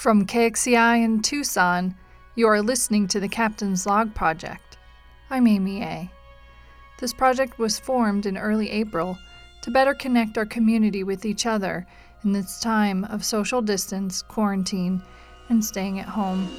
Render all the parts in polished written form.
From KXCI in Tucson, you are listening to the Captain's Log Project. I'm Amy A. This project was formed in early April to better connect our community with each other in this time of social distance, quarantine, and staying at home.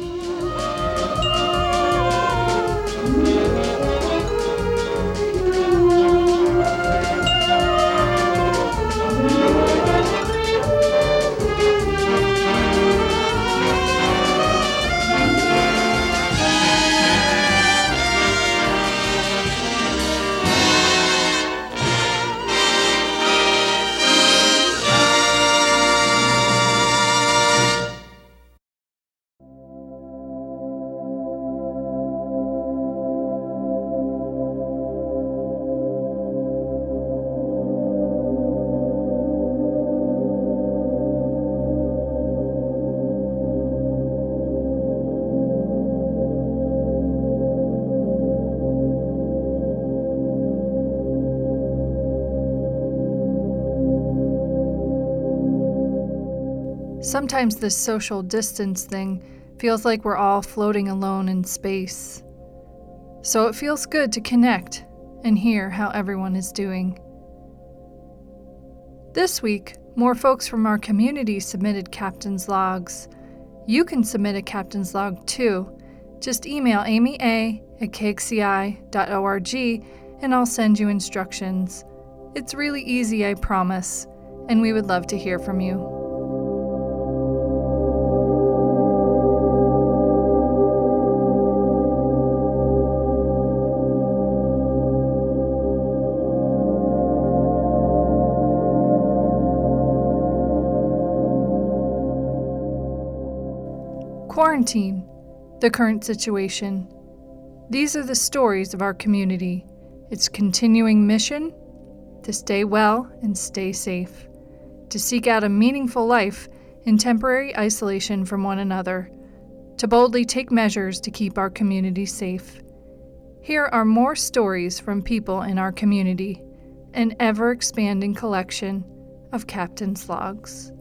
Sometimes this social distance thing feels like we're all floating alone in space. So it feels good to connect and hear how everyone is doing. This week, more folks from our community submitted captain's logs. You can submit a captain's log too. Just email amya@kxci.org and I'll send you instructions. It's really easy, I promise, and we would love to hear from you. Quarantine, the current situation. These are the stories of our community. Its continuing mission: to stay well and stay safe, to seek out a meaningful life in temporary isolation from one another, to boldly take measures to keep our community safe. Here are more stories from people in our community, an ever-expanding collection of captain's logs.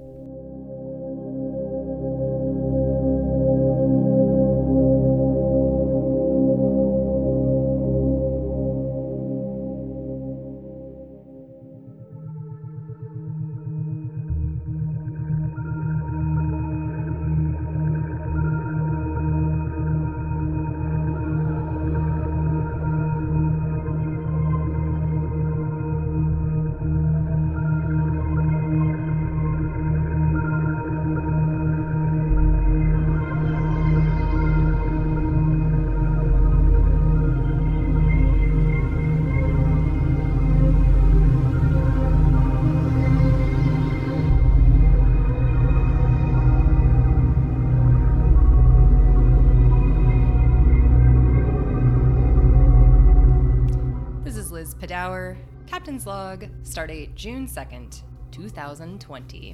Padour, Captain's Log, Stardate June 2nd, 2020.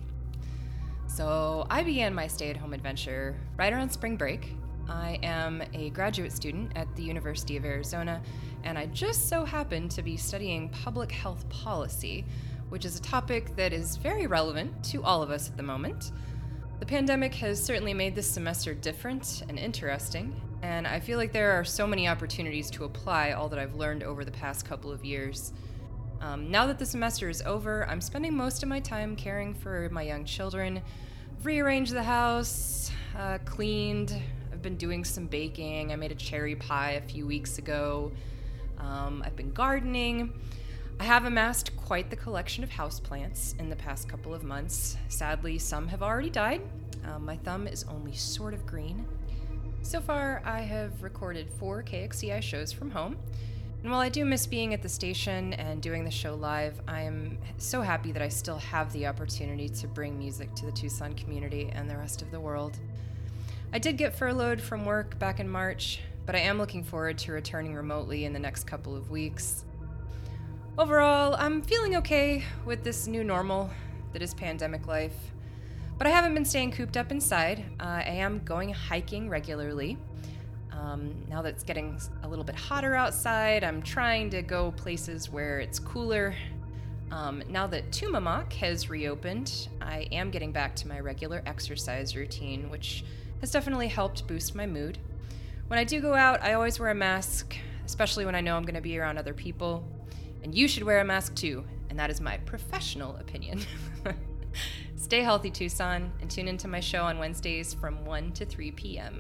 So I began my stay-at-home adventure right around spring break. I am a graduate student at the University of Arizona, and I just so happen to be studying public health policy, which is a topic that is very relevant to all of us at the moment. The pandemic has certainly made this semester different and interesting, and I feel like there are so many opportunities to apply all that I've learned over the past couple of years. Now that the semester is over, I'm spending most of my time caring for my young children. I've rearranged the house, cleaned, I've been doing some baking. I made a cherry pie a few weeks ago. I've been gardening. I have amassed quite the collection of houseplants in the past couple of months. Sadly, some have already died. My thumb is only sort of green. So far, I have recorded 4 KXCI shows from home. And while I do miss being at the station and doing the show live, I am so happy that I still have the opportunity to bring music to the Tucson community and the rest of the world. I did get furloughed from work back in March, but I am looking forward to returning remotely in the next couple of weeks. Overall, I'm feeling okay with this new normal that is pandemic life. But I haven't been staying cooped up inside. I am going hiking regularly. Now that it's getting a little bit hotter outside, I'm trying to go places where it's cooler. Now that Tumamoc has reopened, I am getting back to my regular exercise routine, which has definitely helped boost my mood. When I do go out, I always wear a mask, especially when I know I'm going to be around other people. And you should wear a mask too, and that is my professional opinion. Stay healthy, Tucson, and tune into my show on Wednesdays from 1 to 3 p.m.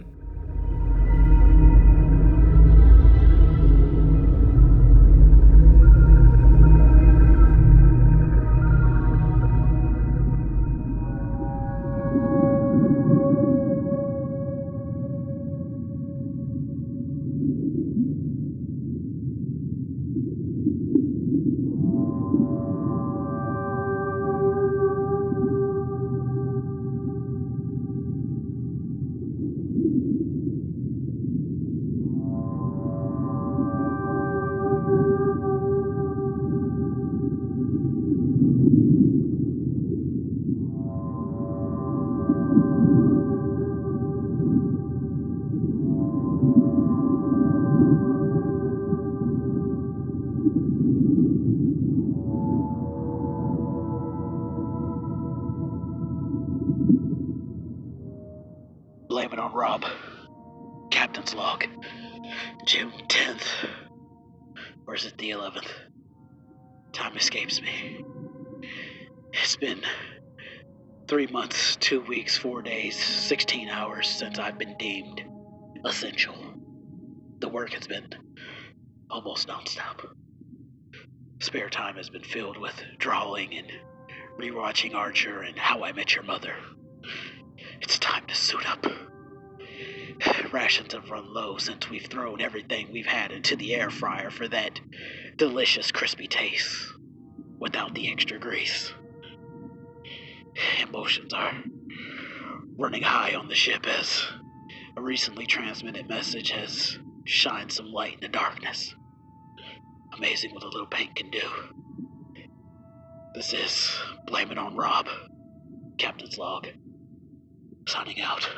Blame it on Rob. Captain's log. June 10th. Or is it the 11th? Time escapes me. It's been 3 months, 2 weeks, 4 days, 16 hours since I've been deemed essential. The work has been almost nonstop. Spare time has been filled with drawing and rewatching Archer and How I Met Your Mother. It's time to suit up. Rations have run low since we've thrown everything we've had into the air fryer for that delicious crispy taste, without the extra grease. Emotions are running high on the ship as a recently transmitted message has shined some light in the darkness. Amazing what a little paint can do. This is Blame It on Rob. Captain's log. Signing out.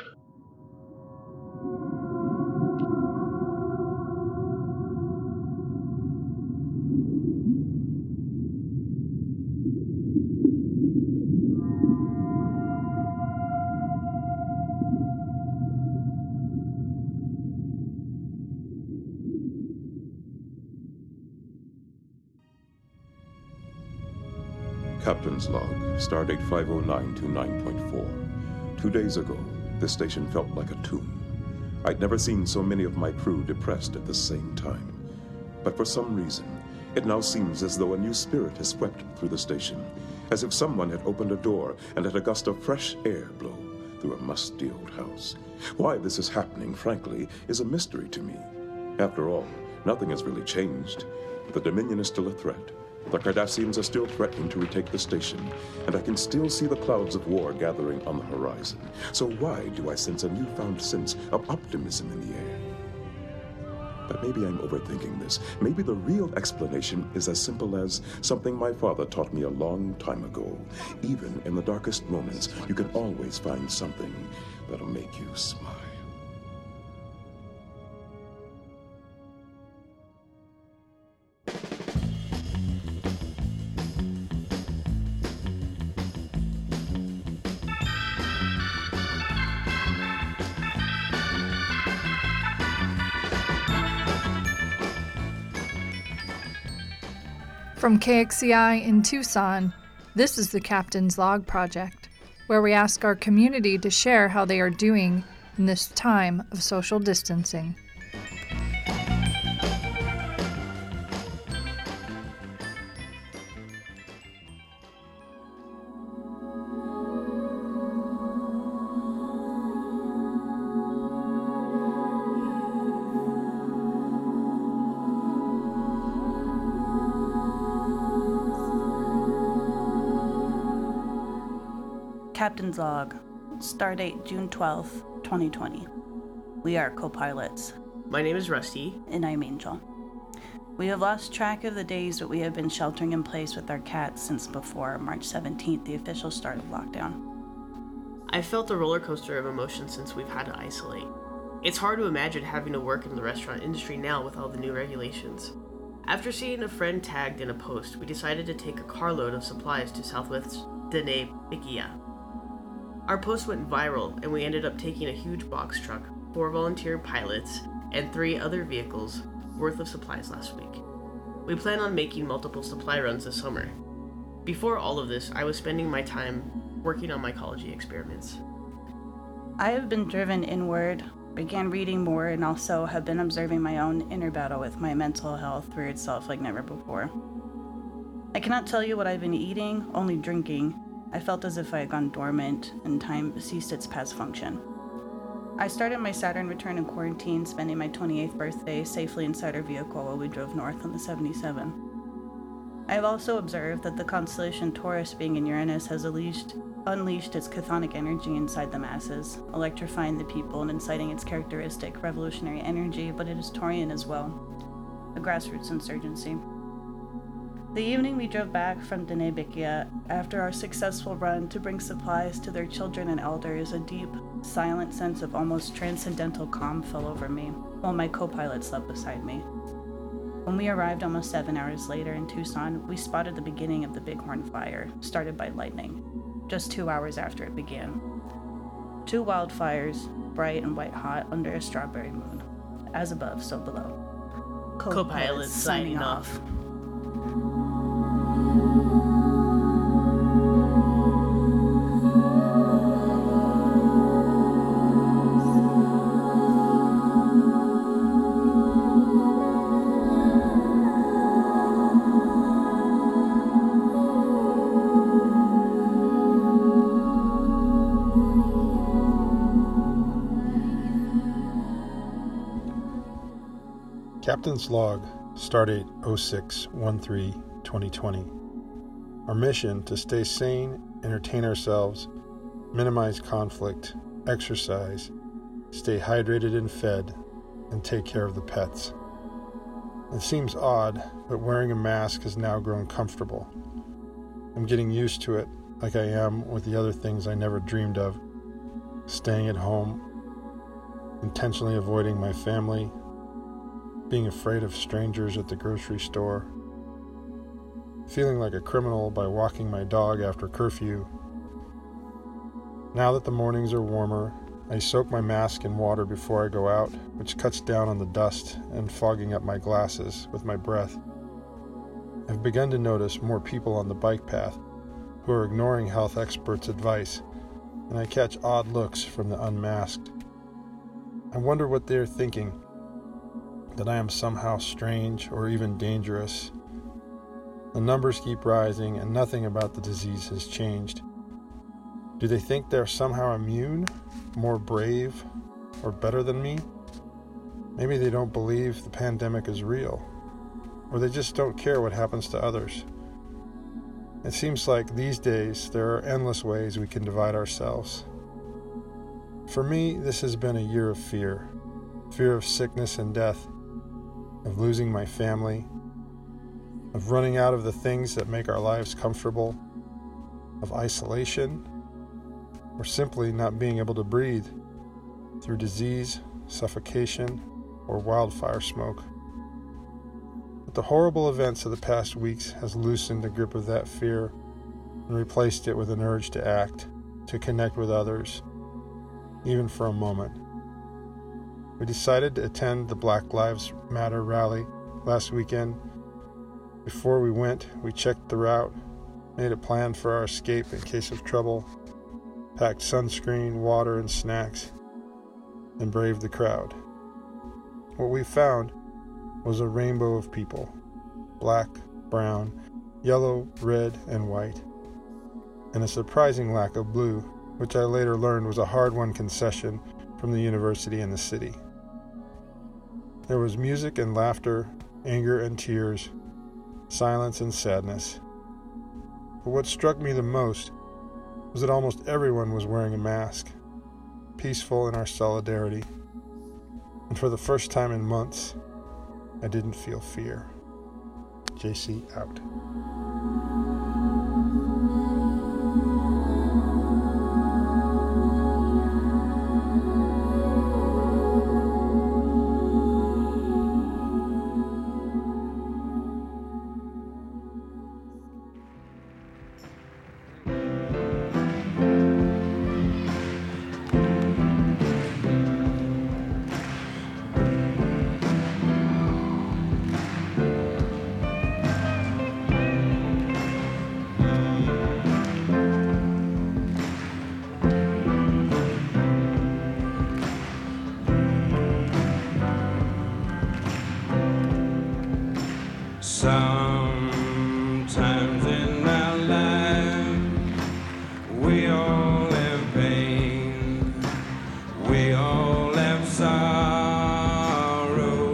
Captain's log, stardate 50929.4. 2 days ago, this station felt like a tomb. I'd never seen so many of my crew depressed at the same time. But for some reason, it now seems as though a new spirit has swept through the station, as if someone had opened a door and let a gust of fresh air blow through a musty old house. Why this is happening, frankly, is a mystery to me. After all, nothing has really changed. The Dominion is still a threat. The Cardassians are still threatening to retake the station, and I can still see the clouds of war gathering on the horizon. So why do I sense a newfound sense of optimism in the air? But maybe I'm overthinking this. Maybe the real explanation is as simple as something my father taught me a long time ago. Even in the darkest moments, you can always find something that'll make you smile. From KXCI in Tucson, this is the Captain's Log Project, where we ask our community to share how they are doing in this time of social distancing. Captain's Log, stardate June 12th, 2020. We are co-pilots. My name is Rusty. And I'm Angel. We have lost track of the days that we have been sheltering in place with our cats since before March 17th, the official start of lockdown. I've felt a roller coaster of emotions since we've had to isolate. It's hard to imagine having to work in the restaurant industry now with all the new regulations. After seeing a friend tagged in a post, we decided to take a carload of supplies to Southwest Dene Bikia. Our post went viral, and we ended up taking a huge box truck, 4 volunteer pilots, and 3 other vehicles worth of supplies last week. We plan on making multiple supply runs this summer. Before all of this, I was spending my time working on mycology experiments. I have been driven inward, began reading more, and also have been observing my own inner battle with my mental health rear itself like never before. I cannot tell you what I've been eating, only drinking. I felt as if I had gone dormant and time ceased its past function. I started my Saturn return in quarantine, spending my 28th birthday safely inside our vehicle while we drove north on the 77. I have also observed that the constellation Taurus being in Uranus has unleashed its chthonic energy inside the masses, electrifying the people and inciting its characteristic revolutionary energy, but it is Taurian as well, a grassroots insurgency. The evening we drove back from Dene Bikia, after our successful run to bring supplies to their children and elders, a deep, silent sense of almost transcendental calm fell over me, while my co-pilot slept beside me. When we arrived almost 7 hours later in Tucson, we spotted the beginning of the Bighorn Fire, started by lightning, just 2 hours after it began. 2 wildfires, bright and white hot under a strawberry moon. As above, so below. Co-pilot signing off. Captain's Log, Stardate 06-13-2020. Our mission: to stay sane, entertain ourselves, minimize conflict, exercise, stay hydrated and fed, and take care of the pets. It seems odd, but wearing a mask has now grown comfortable. I'm getting used to it, like I am with the other things I never dreamed of. Staying at home, intentionally avoiding my family, being afraid of strangers at the grocery store, feeling like a criminal by walking my dog after curfew. Now that the mornings are warmer, I soak my mask in water before I go out, which cuts down on the dust and fogging up my glasses with my breath. I've begun to notice more people on the bike path who are ignoring health experts' advice, and I catch odd looks from the unmasked. I wonder what they're thinking, that I am somehow strange or even dangerous. The numbers keep rising and nothing about the disease has changed. Do they think they're somehow immune, more brave, or better than me? Maybe they don't believe the pandemic is real, or they just don't care what happens to others. It seems like these days there are endless ways we can divide ourselves. For me, this has been a year of fear of sickness and death, of losing my family, of running out of the things that make our lives comfortable, of isolation, or simply not being able to breathe through disease, suffocation, or wildfire smoke. But the horrible events of the past weeks has loosened the grip of that fear and replaced it with an urge to act, to connect with others, even for a moment. We decided to attend the Black Lives Matter rally last weekend. Before we went, we checked the route, made a plan for our escape in case of trouble, packed sunscreen, water, and snacks, and braved the crowd. What we found was a rainbow of people: black, brown, yellow, red, and white, and a surprising lack of blue, which I later learned was a hard-won concession from the university and the city. There was music and laughter, anger and tears, silence and sadness. But what struck me the most was that almost everyone was wearing a mask, peaceful in our solidarity. And for the first time in months, I didn't feel fear. JC out. Sometimes in our life, we all have pain, we all have sorrow,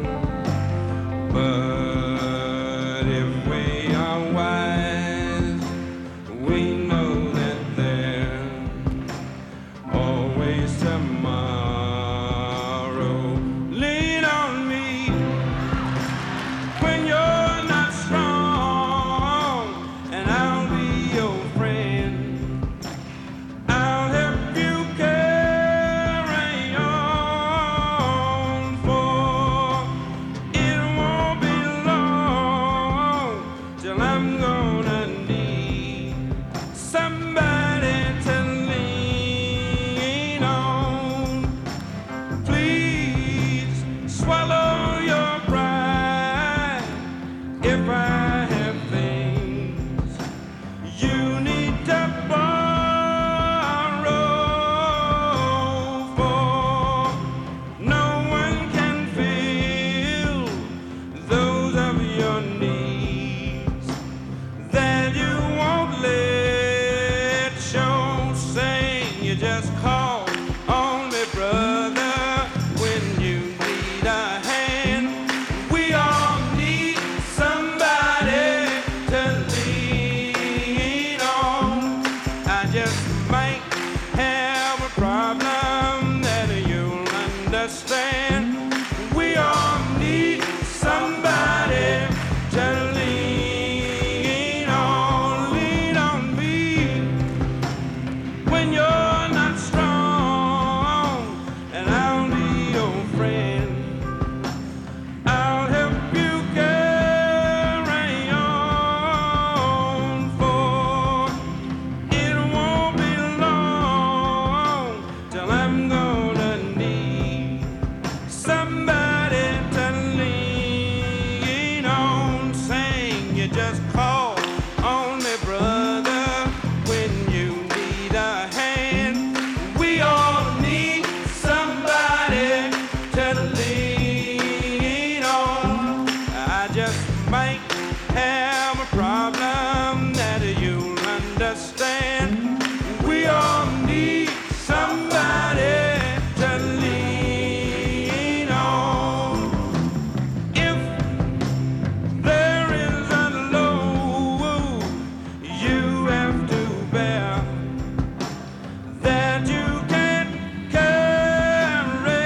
but if we are wise, we know that there's always tomorrow. Lean on me when you're not strong, and I'll be your friend. I'll help you carry on, for it won't be long till I'm gonna need somebody to lean on. Please swallow your pride. If I have things you need to borrow, for no one can fill those of your needs that you won't let show. Say you just call on me, brother, when you need a hand. We all need somebody to lean on. I just might have a problem that you'll understand. We all need somebody to lean on. Lean on me when you're not strong, and I'll be your friend. I'll help you carry on, for it won't be long till I'm gonna need somebody to lean on. Saying you just call on me, brother, when you need a hand. We all need somebody to lean on. I just might have a problem that you'll understand. We all need somebody to lean on. If there is a load you have to bear that you can't carry,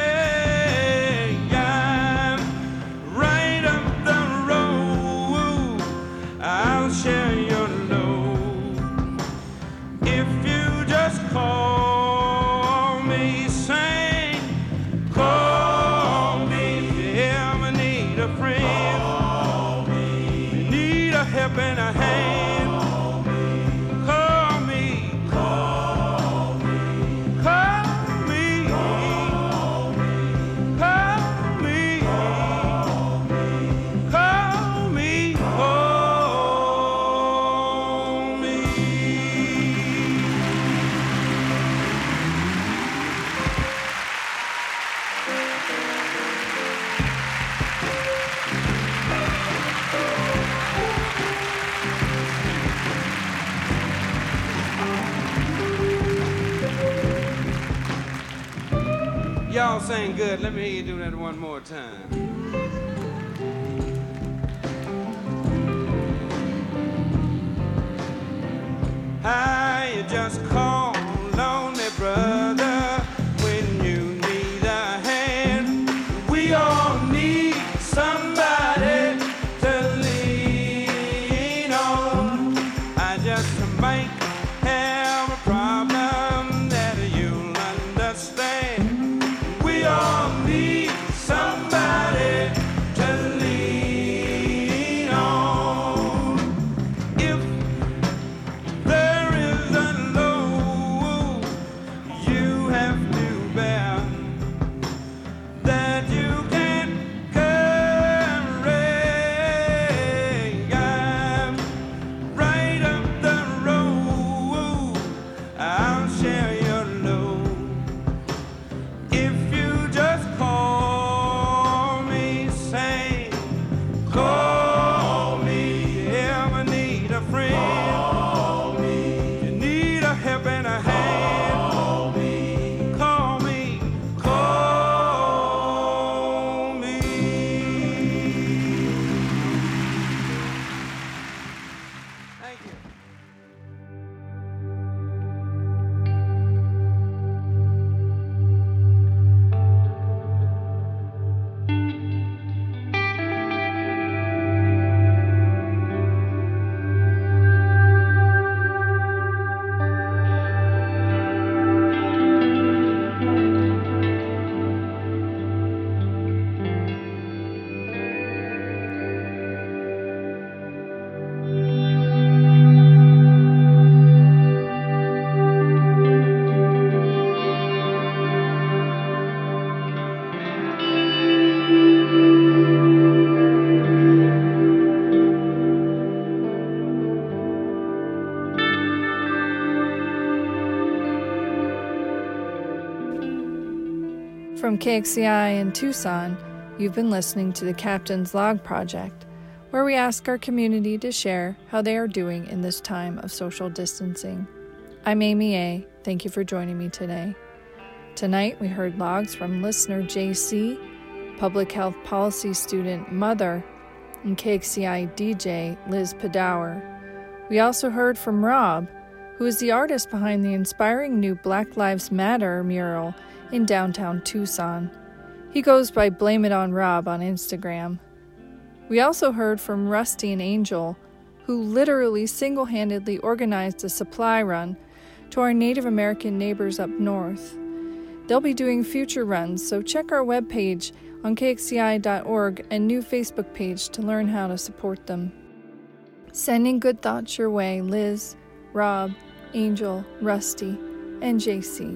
I'm right up the road. I'll share your load if you just call me. Sing, call me if you ever need a friend. Need a helping a hand. Call me, call me, call me, call me, call me, call me. Y'all sing good. Let me hear you do that one more time. I just call on me, brother, when you need a hand. We all need somebody to lean on. I just might have a problem that you'll understand. We all need somebody to lean on. If there is a load you From KXCI in Tucson, you've been listening to the Captain's Log Project, where we ask our community to share how they are doing in this time of social distancing. I'm Amy A. Thank you for joining me today. Tonight, we heard logs from listener JC, public health policy student Mother, and KXCI DJ Liz Padower. We also heard from Rob, who is the artist behind the inspiring new Black Lives Matter mural in downtown Tucson. He goes by Blame It On Rob on Instagram. We also heard from Rusty and Angel, who literally single-handedly organized a supply run to our Native American neighbors up north. They'll be doing future runs, so check our webpage on kxci.org and new Facebook page to learn how to support them. Sending good thoughts your way, Liz, Rob, Angel, Rusty, and JC.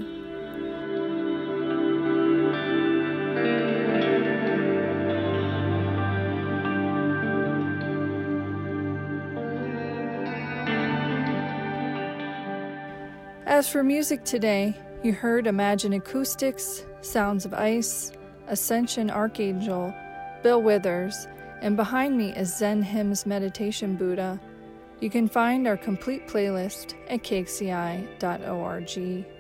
As for music today, you heard Imagine Acoustics, Sounds of Ice, Ascension Archangel, Bill Withers, and behind me is Zen Hymns Meditation Buddha. You can find our complete playlist at kxci.org.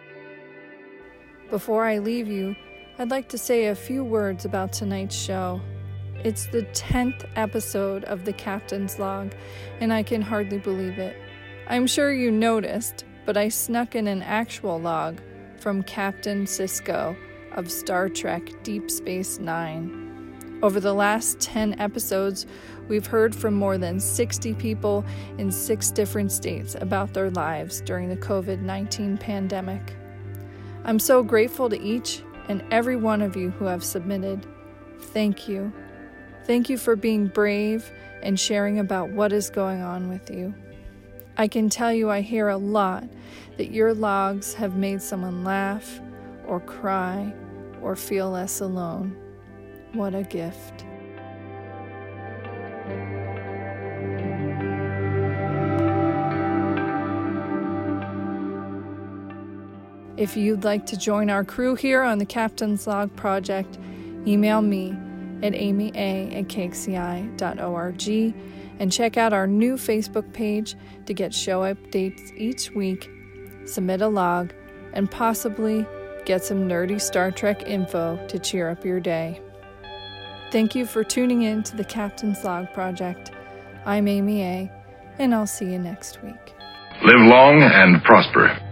Before I leave you, I'd like to say a few words about tonight's show. It's the 10th episode of The Captain's Log, and I can hardly believe it. I'm sure you noticed, but I snuck in an actual log from Captain Sisko of Star Trek Deep Space Nine. Over the last 10 episodes, we've heard from more than 60 people in 6 different states about their lives during the COVID-19 pandemic. I'm so grateful to each and every one of you who have submitted. Thank you. Thank you for being brave and sharing about what is going on with you. I can tell you I hear a lot that your logs have made someone laugh or cry or feel less alone. What a gift. If you'd like to join our crew here on the Captain's Log Project, email me at amya@kxci.org and check out our new Facebook page to get show updates each week, submit a log, and possibly get some nerdy Star Trek info to cheer up your day. Thank you for tuning in to the Captain's Log Project. I'm Amy A., and I'll see you next week. Live long and prosper.